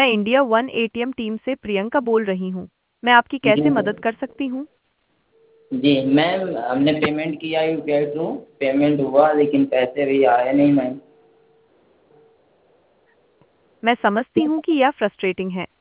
मैं India one ATM team से प्रियंका बोल रही हूँ। मैं आपकी कैसे जी मदद कर सकती हूँ? जी मैम, हमने पेमेंट किया यूपीआई थ्रू। पेमेंट हुआ लेकिन पैसे अभी आए नहीं मैम। मैं समझती हूँ कि यह फ्रस्ट्रेटिंग है।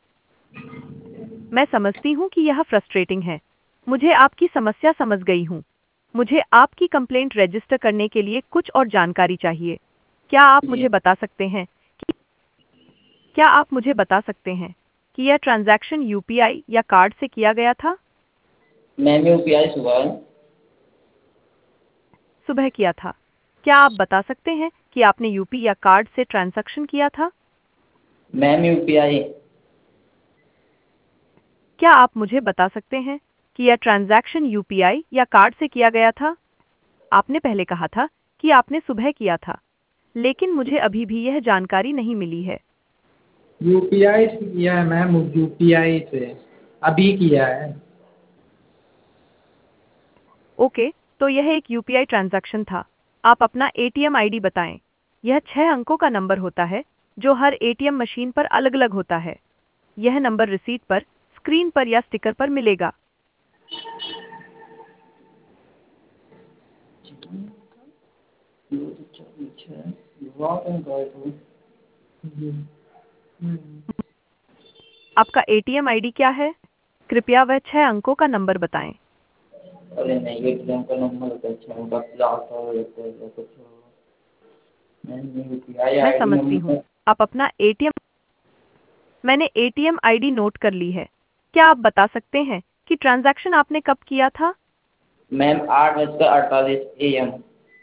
मुझे आपकी समस्या समझ गई हूँ। मुझे आपकी कंप्लेंट रजिस्टर करने के लिए कुछ और जानकारी चाहिए। क्या आप जी मुझे बता सकते हैं कि क्या आप मुझे बता सकते हैं कि यह ट्रांजैक्शन यूपीआई या कार्ड से किया गया था? मैम, यूपीआई सुबह। सुबह किया था। क्या आप बता सकते हैं कि आपने यूपी या कार्ड से ट्रांजैक्शन किया था? Ma'am, UPI. क्या आप मुझे बता सकते हैं कि यह ट्रांजैक्शन यूपीआई या कार्ड से किया गया था? आपने पहले कहा था कि आपने सुबह किया था, लेकिन मुझे अभी भी यह जानकारी नहीं मिली है। यूपीआई से किया है मैम, यूपीआई से अभी किया है। ओके, तो यह एक यूपीआई ट्रांजैक्शन था। आप अपना एटीएम आईडी बताएं। यह 6 अंकों का नंबर होता है, जो हर एटीएम मशीन पर अलग-अलग होता है। यह नंबर रिसीट पर, स्क्रीन पर या स्टिकर पर मिलेगा। आपका एटीएम आईडी क्या है? कृपया वह 6 अंकों का नंबर बताएं। अरे नहीं, एटीएम का नंबर तो अच्छा होगा, लास्ट और कुछ। मैम, यूपीआई मैं आईडी समझती हूँ। नंबर। आप अपना एटीएम मैंने एटीएम आईडी नोट कर ली है। क्या आप बता सकते हैं कि ट्रांजैक्शन आपने कब किया था? Ma'am, 8:48 AM।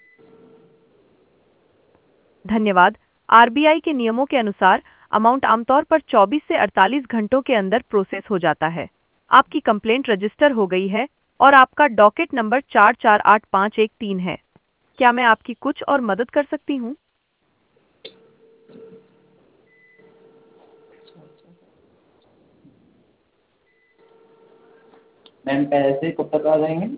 धन्यवाद। आरबीआई के नियमों के अनुसार अमाउंट आमतौर पर 24 से 48 घंटों के अंदर प्रोसेस हो जाता है। आपकी कंप्लेंट रजिस्टर हो गई है और आपका डॉकेट नंबर 448513 है। क्या मैं आपकी कुछ और मदद कर सकती हूँ? मैम, पैसे कब तक आ जाएंगे?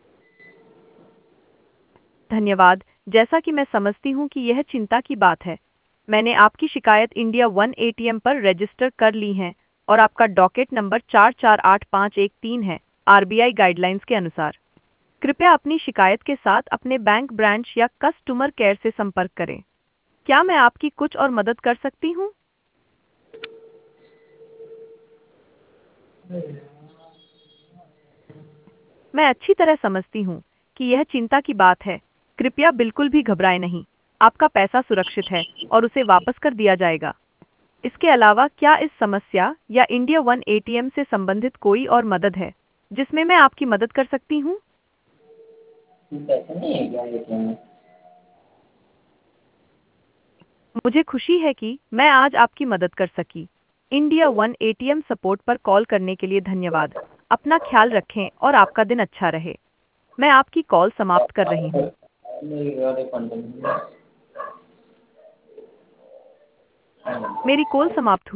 धन्यवाद। जैसा कि मैं समझती हूँ कि यह चिंता की बात है, मैंने आपकी शिकायत इंडिया वन एटीएम पर रजिस्टर कर ली है और आपका डॉकेट नंबर 448513 है, आरबीआई गाइडलाइंस के अनुसार। कृपया अपनी शिकायत के साथ अपने बैंक ब्रांच या कस्टमर केयर से संपर्क करें। क्या मैं आपकी कुछ और मदद कर सकती हूँ? मैं अच्छी तरह समझती हूँ कि यह चिंता की बात है। कृपया बिल्कुल भी घबराएं नहीं। आपका पैसा सुरक्षित है और उसे वापस कर दिया जाएगा। इसके अलावा क्या इस समस्या या इंडिया वन एटीएम से संबंधित कोई और मदद है, जिसमें मैं आपकी मदद कर सकती हूँ? पैसे नहीं है क्या एटीएम में? मुझे खुशी है कि मैं आज आपकी मदद कर सकी। इंडिया वन एटीएम सपोर्ट पर कॉल करने के लिए धन्यवाद। अपना ख्याल रखें और आपका दिन अच्छा रहे। मैं आपकी कॉल समाप्त कर रही हूँ। मेरे रिफंड। मेरी कॉल समाप्त हुई।